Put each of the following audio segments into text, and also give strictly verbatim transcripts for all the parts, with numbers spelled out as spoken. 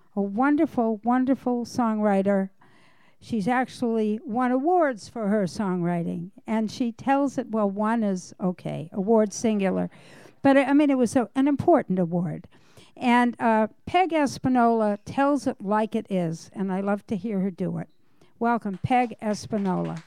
a wonderful, wonderful songwriter. She's actually won awards for her songwriting, and she tells it, well, one is okay, award singular. But, I mean, it was a, an important award. And uh, Peg Espinola tells it like it is, and I love to hear her do it. Welcome, Peg Espinola.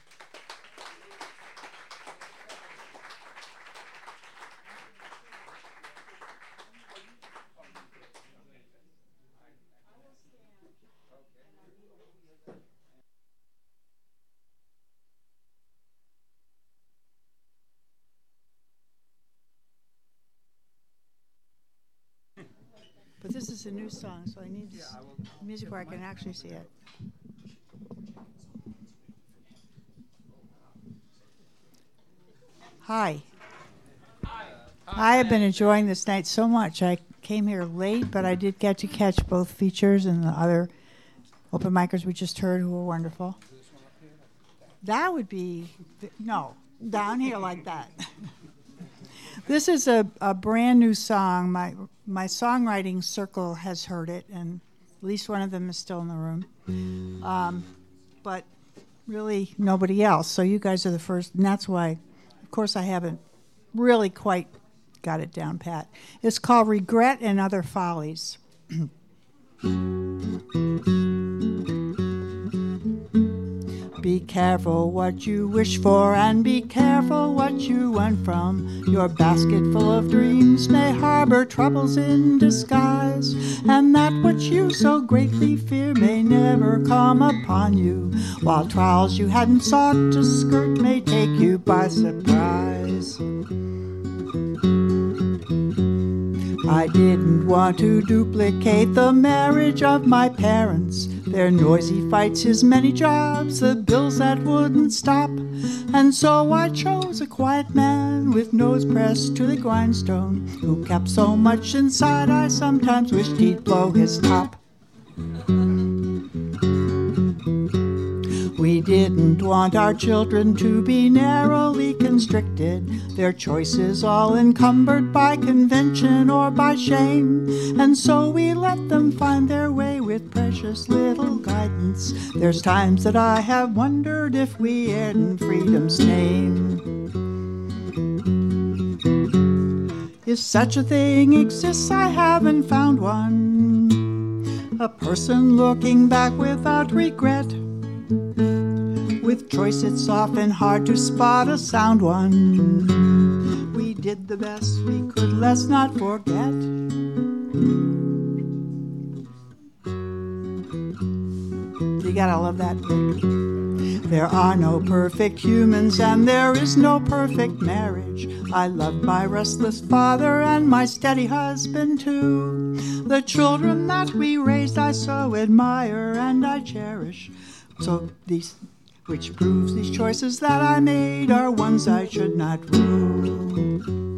But this is a new song, so I need yeah, I music where I can actually see it. Hi. Hi. I have been enjoying this night so much. I came here late, but I did get to catch both features and the other open micers we just heard who were wonderful. That would be, no, down here like that. This is a, a brand new song. My my songwriting circle has heard it, and at least one of them is still in the room. Um, but really nobody else. So you guys are the first, and that's why, of course, I haven't really quite got it down pat. It's called Regret and Other Follies. Be careful what you wish for, and be careful what you want from. Your basket full of dreams may harbor troubles in disguise, and that which you so greatly fear may never come upon you, while trials you hadn't sought to skirt may take you by surprise. I didn't want to duplicate the marriage of my parents, their noisy fights, his many jobs, the bills that wouldn't stop. And so I chose a quiet man with nose pressed to the grindstone, who kept so much inside I sometimes wished he'd blow his top. We didn't want our children to be narrowly constricted, their choices all encumbered by convention or by shame, and so we let them find their way with precious little guidance. There's times that I have wondered if we erred in freedom's name. If such a thing exists, I haven't found one. A person looking back without regret. With choice it's often hard to spot a sound one. We did the best we could, let's not forget. You gotta love that bit. There are no perfect humans and there is no perfect marriage. I love my restless father and my steady husband too. The children that we raised I so admire and I cherish. So these, which proves these choices that I made are ones I should not rue.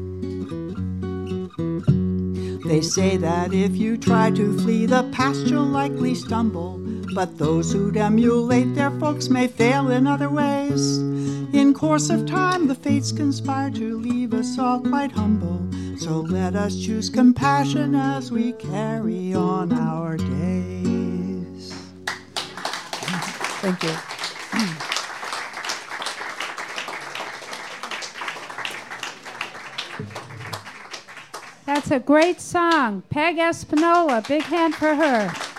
They say that if you try to flee the past, you'll likely stumble. But those who'd emulate their folks may fail in other ways. In course of time, the fates conspire to leave us all quite humble. So let us choose compassion as we carry on our days. Thank you. That's a great song. Peg Espinola, big hand for her.